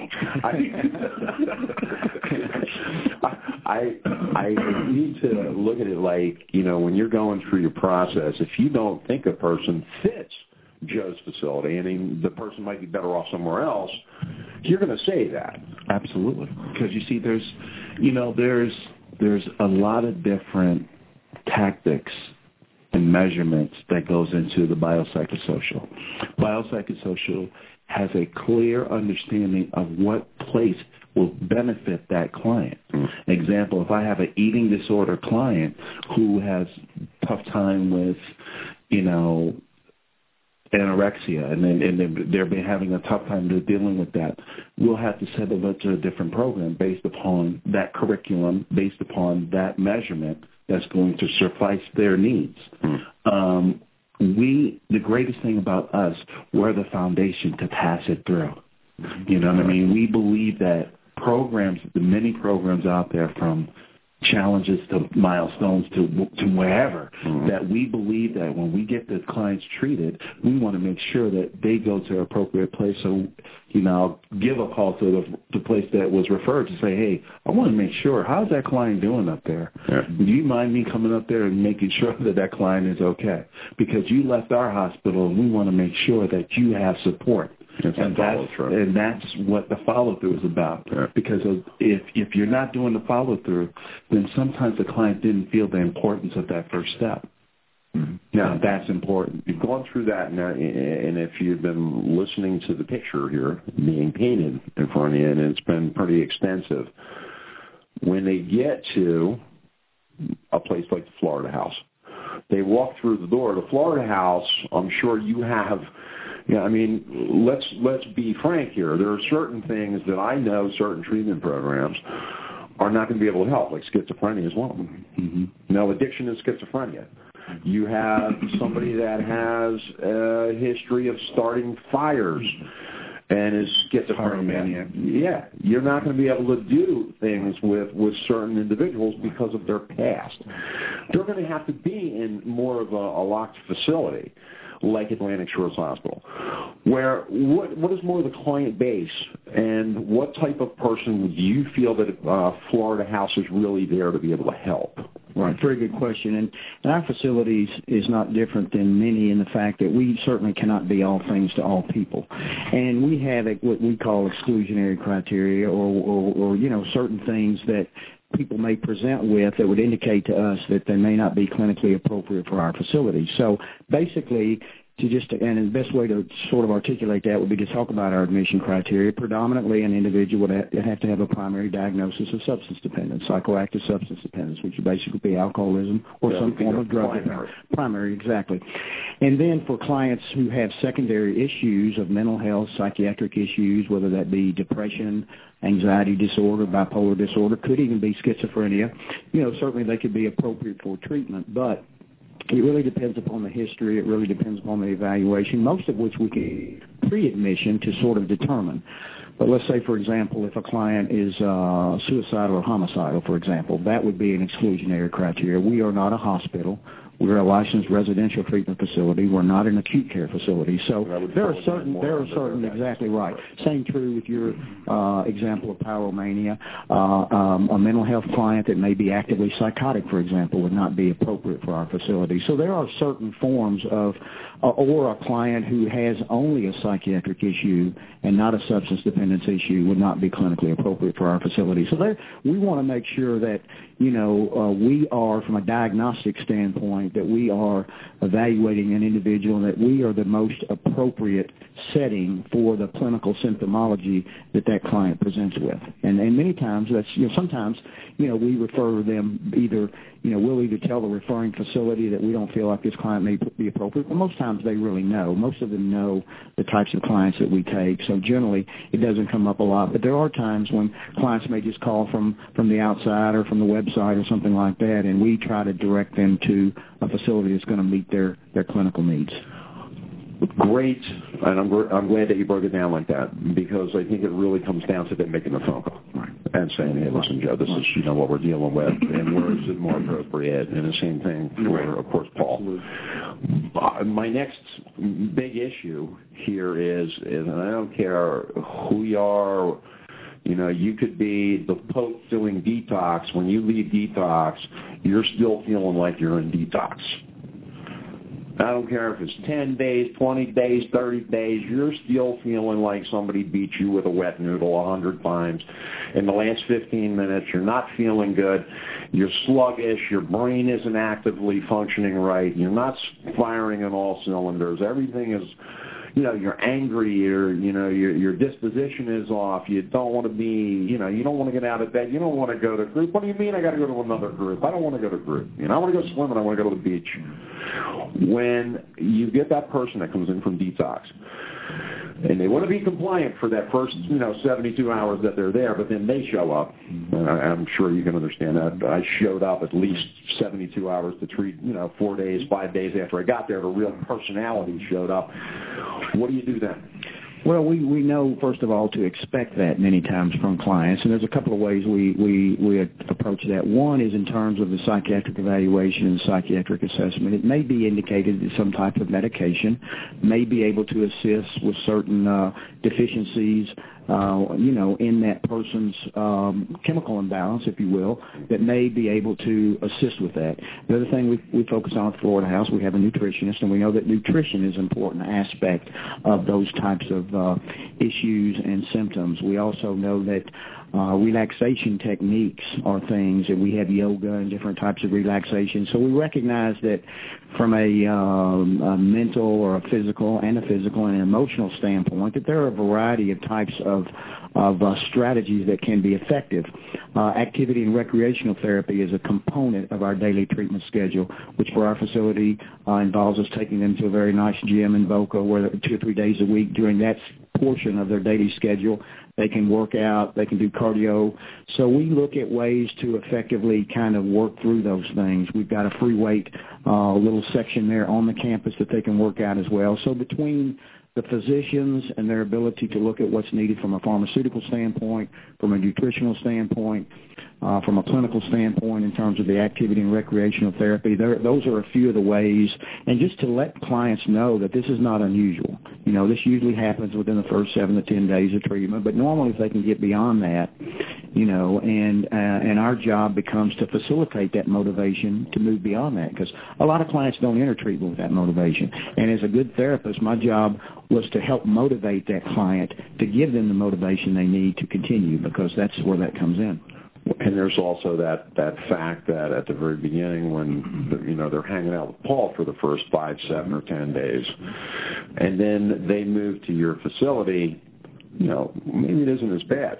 I need to look at it like, when you're going through your process, if you don't think a person fits Joe's facility, and the person might be better off somewhere else, you're going to say that. Absolutely. Because you see, there's a lot of different tactics and measurements that goes into the biopsychosocial. Biopsychosocial has a clear understanding of what place will benefit that client. Example, if I have an eating disorder client who has tough time with, anorexia, and they've been having a tough time dealing with that, we'll have to set them up to a different program based upon that curriculum, based upon that measurement that's going to suffice their needs. The greatest thing about us, we're the foundation to pass it through. You know what I mean? We believe that programs, the many programs out there from challenges to milestones to wherever, that we believe that when we get the clients treated, we want to make sure that they go to an appropriate place. So, I'll give a call to the place that was referred to say, hey, I want to make sure, how's that client doing up there? Yeah. Do you mind me coming up there and making sure that client is okay? Because you left our hospital, and we want to make sure that you have support. And that's what the follow-through is about. Yeah. Because if you're not doing the follow-through, then sometimes the client didn't feel the importance of that first step. Now, that's important. You've gone through that, and if you've been listening to the picture here being painted in front of you, and it's been pretty extensive, when they get to a place like the Florida House, they walk through the door. The Florida House, I'm sure you have... Yeah, I mean, let's be frank here. There are certain things that I know certain treatment programs are not going to be able to help, like schizophrenia is one of them. Mm-hmm. Now, addiction is schizophrenia. You have somebody that has a history of starting fires and is schizophrenia. Yeah, you're not going to be able to do things with certain individuals because of their past. They're going to have to be in more of a locked facility, like Atlantic Shores Hospital, where what is more the client base, and what type of person would you feel that Florida House is really there to be able to help? Right, very good question. And our facilities is not different than many in the fact that we certainly cannot be all things to all people. And we have what we call exclusionary criteria or certain things that people may present with that would indicate to us that they may not be clinically appropriate for our facility. So basically, and the best way to sort of articulate that would be to talk about our admission criteria. Predominantly, an individual would have to have a primary diagnosis of substance dependence, psychoactive substance dependence, which would basically be alcoholism or some form of drug. Primary, exactly. And then for clients who have secondary issues of mental health, psychiatric issues, whether that be depression, anxiety disorder, bipolar disorder, could even be schizophrenia, certainly they could be appropriate for treatment, but it really depends upon the history. It really depends upon the evaluation, most of which we can pre-admission to sort of determine. But let's say, for example, if a client is suicidal or homicidal, for example, that would be an exclusionary criteria. We are not a hospital. We're a licensed residential treatment facility. We're not an acute care facility. So there are certain, exactly right. Same true with your example of pyromania. A mental health client that may be actively psychotic, for example, would not be appropriate for our facility. So there are certain forms of, or a client who has only a psychiatric issue and not a substance dependence issue would not be clinically appropriate for our facility. So we want to make sure that, we are, from a diagnostic standpoint, that we are evaluating an individual and that we are the most appropriate setting for the clinical symptomology that client presents with. And many times that's, sometimes, we refer them either, we'll either tell the referring facility that we don't feel like this client may be appropriate, but most times they really know. Most of them know the types of clients that we take. So generally it doesn't come up a lot, but there are times when clients may just call from the outside or from the website or something like that, and we try to direct them to a facility that's going to meet their clinical needs. Great, and I'm glad that you broke it down like that, because I think it really comes down to them making a phone call and saying, hey, listen, Joe, this is what we're dealing with, and where is it more appropriate, and the same thing for, of course, Paul. My next big issue here is, and I don't care who you are, you could be the Pope doing detox. When you leave detox, you're still feeling like you're in detox. I don't care if it's 10 days, 20 days, 30 days, you're still feeling like somebody beat you with a wet noodle 100 times. In the last 15 minutes, you're not feeling good. You're sluggish. Your brain isn't actively functioning right. You're not firing on all cylinders. Everything is, you're angry. Your disposition is off. You don't want to be, you don't want to get out of bed. You don't want to go to group. What do you mean I got to go to another group? I don't want to go to group. I want to go swimming. I want to go to the beach. When you get that person that comes in from detox, and they want to be compliant for that first, 72 hours that they're there, but then they show up. I'm sure you can understand that. I showed up at least 72 hours to treat, 4 days, 5 days after I got there. The real personality showed up. What do you do then? Well, we know, first of all, to expect that many times from clients, and there's a couple of ways we approach that. One is in terms of the psychiatric evaluation and psychiatric assessment. It may be indicated that some type of medication may be able to assist with certain deficiencies, in that person's chemical imbalance, if you will, that may be able to assist with that. The other thing we focus on at Florida House, we have a nutritionist, and we know that nutrition is an important aspect of those types of issues and symptoms. We also know that relaxation techniques are things, and we have yoga and different types of relaxation. So we recognize that from a mental or a physical and an emotional standpoint, that there are a variety of types of strategies that can be effective. Activity and recreational therapy is a component of our daily treatment schedule, which for our facility involves us taking them to a very nice gym in Boca where 2 or 3 days a week during that portion of their daily schedule they can work out, they can do cardio. So we look at ways to effectively kind of work through those things. We've got a free weight little section there on the campus that they can work out as well. So between the physicians and their ability to look at what's needed from a pharmaceutical standpoint, from a nutritional standpoint, from a clinical standpoint in terms of the activity and recreational therapy, those are a few of the ways. And just to let clients know that this is not unusual. You know, this usually happens within the first 7 to 10 days of treatment, but normally if they can get beyond that, you know, and our job becomes to facilitate that motivation to move beyond that, because a lot of clients don't enter treatment with that motivation. And as a good therapist, my job was to help motivate that client, to give them the motivation they need to continue, because that's where that comes in. And there's also that fact that at the very beginning when, they're hanging out with Paul for the first 5, 7, or 10 days, and then they move to your facility, maybe it isn't as bad.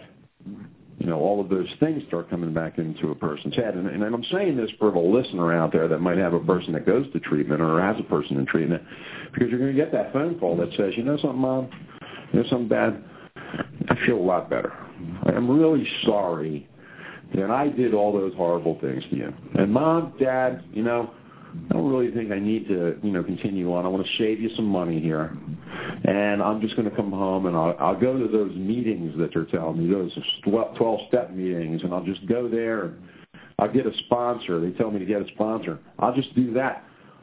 All of those things start coming back into a person's head. And I'm saying this for the listener out there that might have a person that goes to treatment or has a person in treatment, because you're going to get that phone call that says, something, Mom? Something bad? I feel a lot better. I'm really sorry that I did all those horrible things to you. And Mom, Dad, I don't really think I need to, continue on. I want to save you some money here. And I'm just going to come home and I'll go to those meetings that they're telling me, those 12-step meetings, and I'll just go there and I'll get a sponsor. They tell me to get a sponsor. I'll just do that.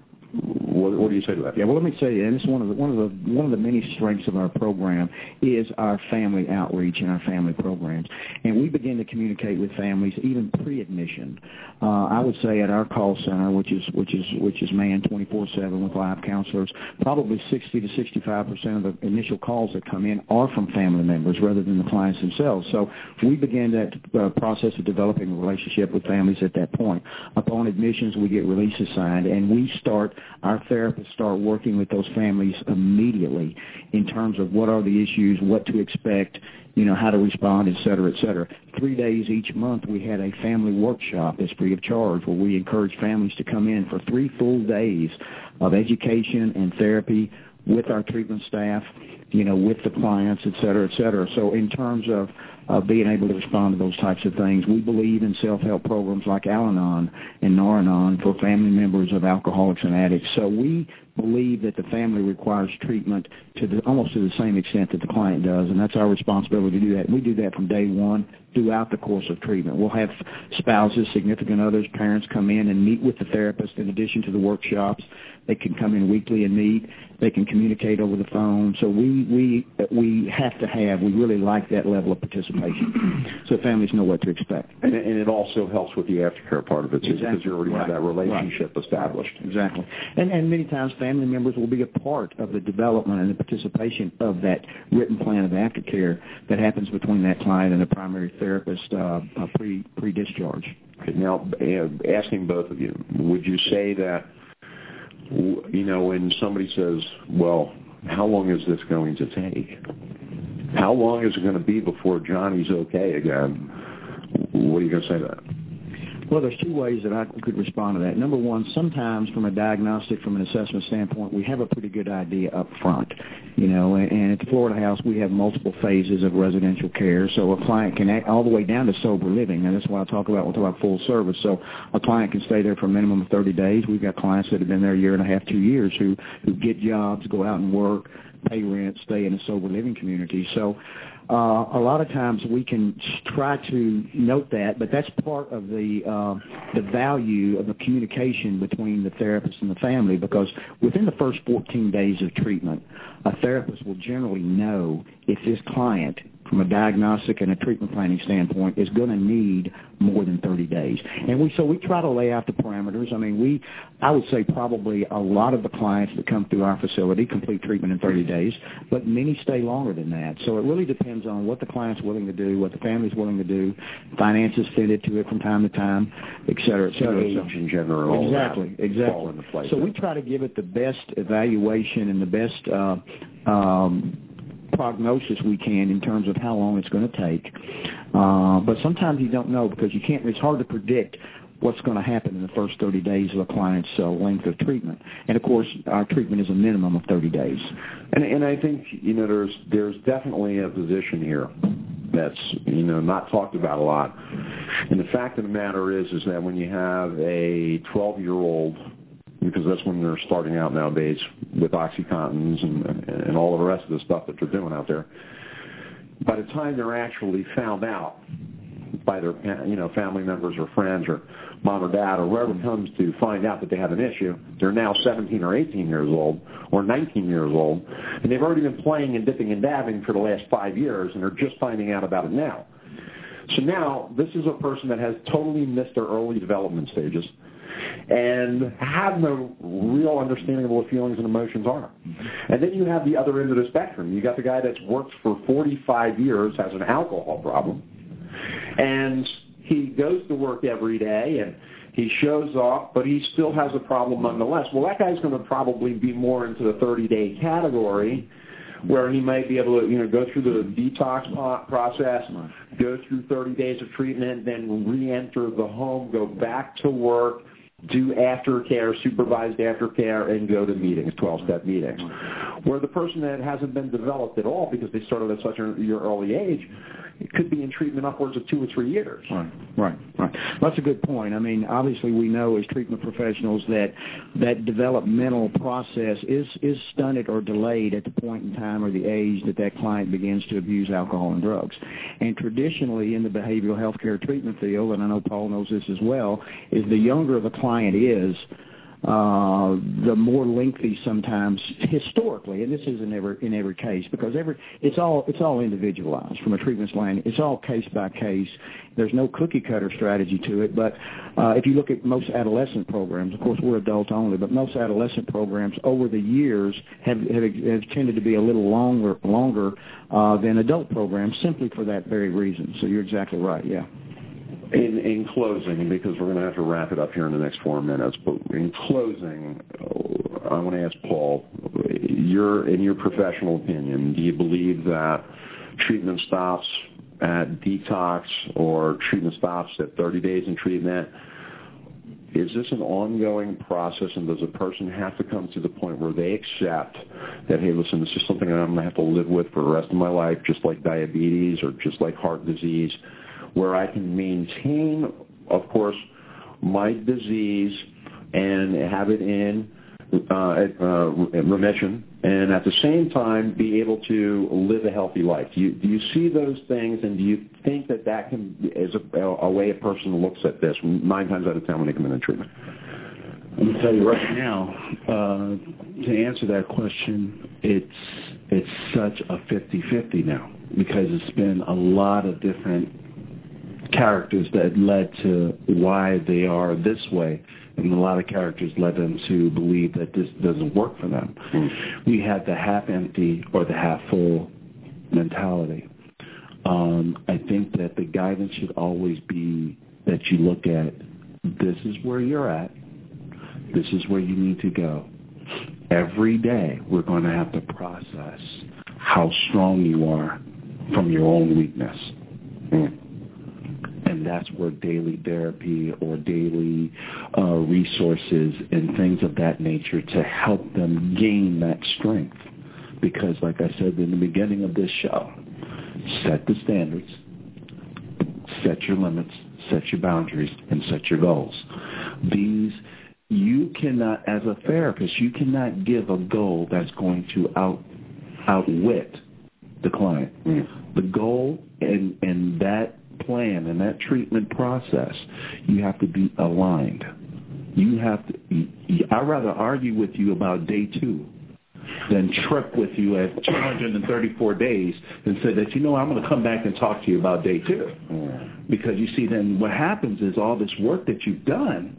What do you say to that? Yeah, well, let me say, and it's one of the many strengths of our program is our family outreach and our family programs, and we begin to communicate with families even pre-admission. I would say at our call center, which is manned 24/7 with live counselors, probably 60 to 65% of the initial calls that come in are from family members rather than the clients themselves. So we begin that process of developing a relationship with families at that point. Upon admissions, we get releases signed, and our therapists start working with those families immediately in terms of what are the issues, what to expect, how to respond, et cetera, et cetera. 3 days each month, we had a family workshop that's free of charge where we encourage families to come in for 3 full days of education and therapy with our treatment staff, with the clients, et cetera, et cetera. So in terms of being able to respond to those types of things, we believe in self-help programs like Al-Anon and Nar-Anon for family members of alcoholics and addicts. So we believe that the family requires treatment almost to the same extent that the client does, and that's our responsibility to do that. And we do that from day one throughout the course of treatment. We'll have spouses, significant others, parents come in and meet with the therapist in addition to the workshops. They can come in weekly and meet. They can communicate over the phone. So we really like that level of participation so families know what to expect. And it also helps with the aftercare part of it, too, exactly. Because you already have that relationship established. Exactly. And many times family members will be a part of the development and the participation of that written plan of aftercare that happens between that client and the primary therapist pre-discharge. Okay, now, asking both of you, would you say that, when somebody says, well, how long is this going to take? How long is it going to be before Johnny's okay again? What are you going to say to that? Well, there's 2 ways that I could respond to that. Number one, sometimes from a diagnostic, from an assessment standpoint, we have a pretty good idea up front. And at the Florida House, we have multiple phases of residential care, so a client can act all the way down to sober living, and that's what we'll talk about full service. So a client can stay there for a minimum of 30 days. We've got clients that have been there a year and a half, 2 years, who get jobs, go out and work, pay rent, stay in a sober living community. So a lot of times we can try to note that, but that's part of the value of the communication between the therapist and the family, because within the first 14 days of treatment, a therapist will generally know if this client, from a diagnostic and a treatment planning standpoint, is going to need more than 30 days. And we try to lay out the parameters. I mean, I would say probably a lot of the clients that come through our facility complete treatment in 30 days, but many stay longer than that. So it really depends on what the client's willing to do, what the family's willing to do, finances fit into it from time to time, et cetera, et cetera. Age in general. Exactly. Fall into place. So we try to give it the best evaluation and the best prognosis we can in terms of how long it's going to take. But sometimes you don't know, because it's hard to predict what's going to happen in the first 30 days of a client's length of treatment. And, of course, our treatment is a minimum of 30 days. And I think, there's definitely a position here that's, not talked about a lot. And the fact of the matter is that when you have a 12-year-old, because that's when they're starting out nowadays with OxyContins and all the rest of the stuff that they're doing out there, by the time they're actually found out by their family members or friends or mom or dad or whoever comes to find out that they have an issue, they're now 17 or 18 years old or 19 years old, and they've already been playing and dipping and dabbing for the last 5 years, and they're just finding out about it now. So now this is a person that has totally missed their early development stages and have no real understanding of what feelings and emotions are. And then you have the other end of the spectrum. You got the guy that's worked for 45 years, has an alcohol problem, and he goes to work every day and he shows up, but he still has a problem nonetheless. Well, that guy's going to probably be more into the 30-day category, where he might be able to, go through the detox process, go through 30 days of treatment, then re-enter the home, go back to work, do aftercare, supervised aftercare, and go to meetings, 12-step meetings. Where the person that hasn't been developed at all because they started at such an early age, it could be in treatment upwards of 2 or 3 years. Right. That's a good point. I mean, obviously we know as treatment professionals that developmental process is stunted or delayed at the point in time or the age that client begins to abuse alcohol and drugs. And traditionally in the behavioral health care treatment field, and I know Paul knows this as well, is the younger the client is, the more lengthy sometimes historically, and this is in every case, because it's all individualized from a treatment line. It's all case by case. There's no cookie cutter strategy to it. But if you look at most adolescent programs, of course we're adult only, but most adolescent programs over the years have tended to be a little longer than adult programs, simply for that very reason. So you're exactly right. Yeah. In closing, because we're going to have to wrap it up here in the next 4 minutes, but in closing, I want to ask Paul, in your professional opinion, do you believe that treatment stops at detox or treatment stops at 30 days in treatment? Is this an ongoing process, and does a person have to come to the point where they accept that, hey, listen, this is something I'm going to have to live with for the rest of my life, just like diabetes or just like heart disease, where I can maintain, of course, my disease and have it in remission, and at the same time be able to live a healthy life? Do you see those things, and do you think that is a way a person looks at this 9 times out of 10 when they come into treatment? I'm going to tell you right now, to answer that question, it's such a 50-50 now, because it's been a lot of different characters that led to why they are this way, and a lot of characters led them to believe that this doesn't work for them. We had the half empty or the half full mentality. I think that the guidance should always be that you look at, this is where you're at, this is where you need to go. Every day we're going to have to process how strong you are from your own weakness. And that's where daily therapy or daily resources and things of that nature to help them gain that strength. Because like I said in the beginning of this show, set the standards, set your limits, set your boundaries, and set your goals. You cannot, as a therapist, you cannot give a goal that's going to outwit the client. The goal and that plan and that treatment process, you have to be aligned. You have to. I'd rather argue with you about day 2 than trip with you at 234 days and say that, I'm going to come back and talk to you about day 2. Because you see, then what happens is all this work that you've done,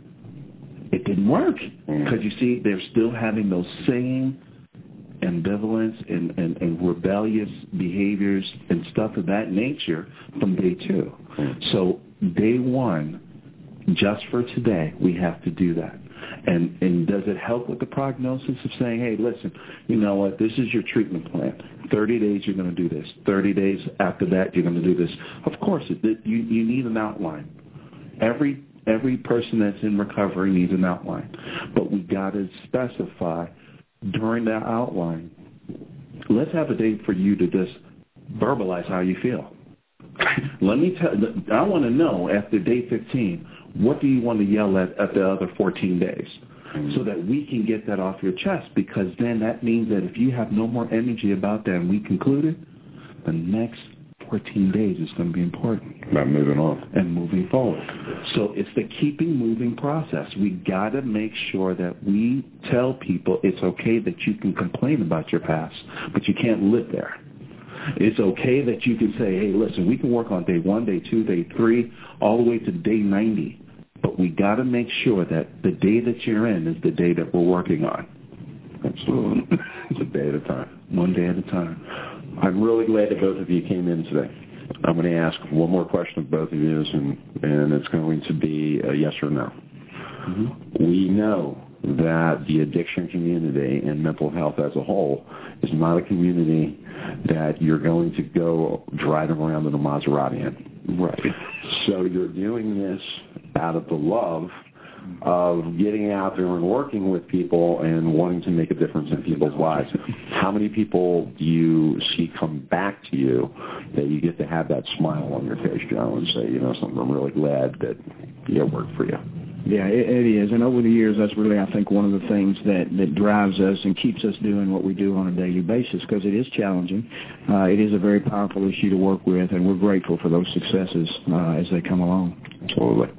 it didn't work. Because you see, they're still having those same ambivalence and rebellious behaviors and stuff of that nature from day 2. So day 1, just for today, we have to do that. And does it help with the prognosis of saying, hey, listen, you know what, this is your treatment plan. 30 days you're going to do this. 30 days after that you're going to do this. Of course, you need an outline. Every person that's in recovery needs an outline. But we got to specify during that outline, let's have a day for you to just verbalize how you feel. Let me I want to know after day 15, what do you want to yell at the other 14 days? So that we can get that off your chest, because then that means that if you have no more energy about that and we concluded, the next 14 days is going to be important. About moving on. And moving forward. So it's the keeping moving process. We got to make sure that we tell people it's okay that you can complain about your past, but you can't live there. It's okay that you can say, hey, listen, we can work on day 1, day 2, day 3, all the way to day 90. But we got to make sure that the day that you're in is the day that we're working on. Absolutely. It's a day at a time. One day at a time. I'm really glad that both of you came in today. I'm going to ask one more question of both of you, and it's going to be a yes or no. We know that the addiction community and mental health as a whole is not a community that you're going to go driving around in a Maserati in. Right. So you're doing this out of the love of getting out there and working with people and wanting to make a difference in people's lives. How many people do you see come back to you that you get to have that smile on your face, Joe, and say, something, I'm really glad that it worked for you? Yeah, it is. And over the years, that's really, I think, one of the things that drives us and keeps us doing what we do on a daily basis, because it is challenging. It is a very powerful issue to work with, and we're grateful for those successes as they come along. Totally.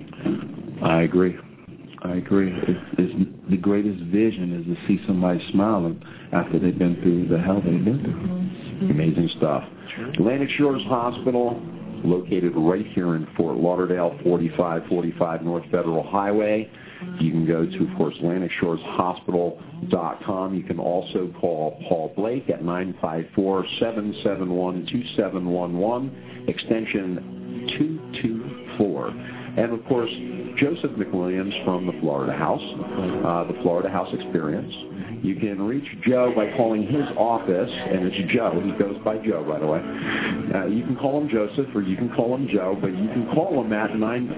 I agree. It's the greatest vision is to see somebody smiling after they've been through the hell they've been through. Amazing stuff. Atlantic Shores Hospital, located right here in Fort Lauderdale, 4545 North Federal Highway. You can go to, of course, AtlanticShoresHospital.com. You can also call Paul Blake at 954-771-2711, extension 224. And, of course, Joseph McWilliams from the Florida House, the Florida House Experience. You can reach Joe by calling his office, and it's Joe. He goes by Joe, by the way. You can call him Joseph, or you can call him Joe, but you can call him at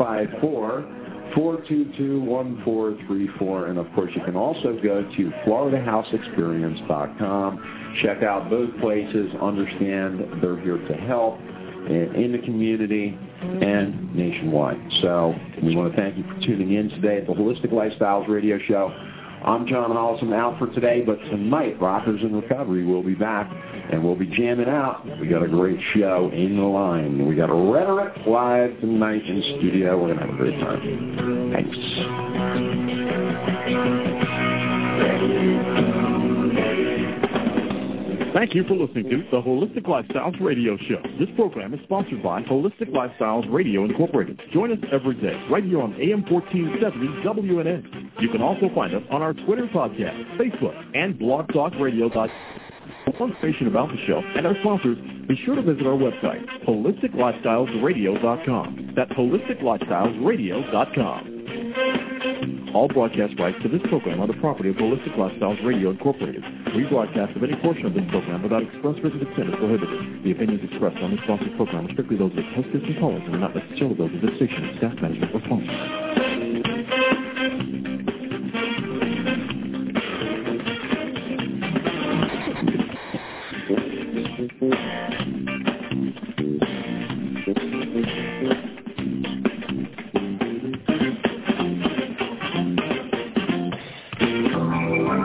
954-422-1434. And, of course, you can also go to FloridaHouseExperience.com. Check out both places. Understand they're here to help in the community and nationwide. So we want to thank you for tuning in today at the Holistic Lifestyles Radio Show. I'm John Hollis. I'm out for today, but tonight, Rockers in Recovery will be back, and we'll be jamming out. We got a great show in the line. We got a Rhetoric live tonight in studio. We're going to have a great time. Thanks. Thank you for listening to the Holistic Lifestyles Radio Show. This program is sponsored by Holistic Lifestyles Radio Incorporated. Join us every day right here on AM 1470 WNN. You can also find us on our Twitter podcast, Facebook, and blogtalkradio.com. For more information about the show and our sponsors, be sure to visit our website, HolisticLifestylesRadio.com. That's HolisticLifestylesRadio.com. All broadcast rights to this program are the property of Holistic Lifestyles Radio Incorporated. Rebroadcast of any portion of this program without express written consent is prohibited. The opinions expressed on this sponsored program are strictly those of its hostess and callers and are not necessarily those of this station, staff, management, or sponsors.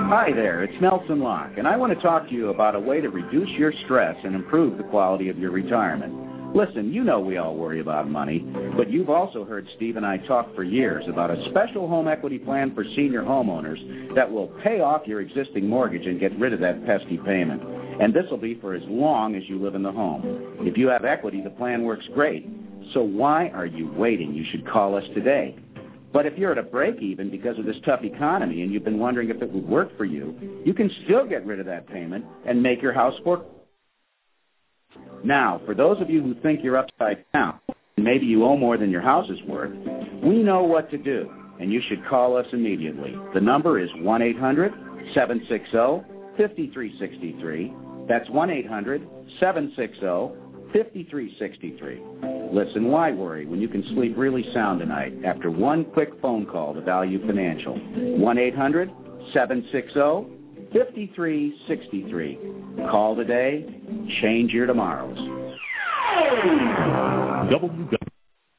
Hi there, it's Nelson Locke, and I want to talk to you about a way to reduce your stress and improve the quality of your retirement. Listen, you know we all worry about money, but you've also heard Steve and I talk for years about a special home equity plan for senior homeowners that will pay off your existing mortgage and get rid of that pesky payment. And this will be for as long as you live in the home. If you have equity, the plan works great. So why are you waiting? You should call us today. But if you're at a break-even because of this tough economy and you've been wondering if it would work for you, you can still get rid of that payment and make your house work. Now, for those of you who think you're upside down, and maybe you owe more than your house is worth, we know what to do, and you should call us immediately. The number is 1-800-760-5363. That's 1-800-760-5363. Listen, why worry when you can sleep really sound tonight after one quick phone call to Value Financial? 1-800-760-5363. Call today, change your tomorrows.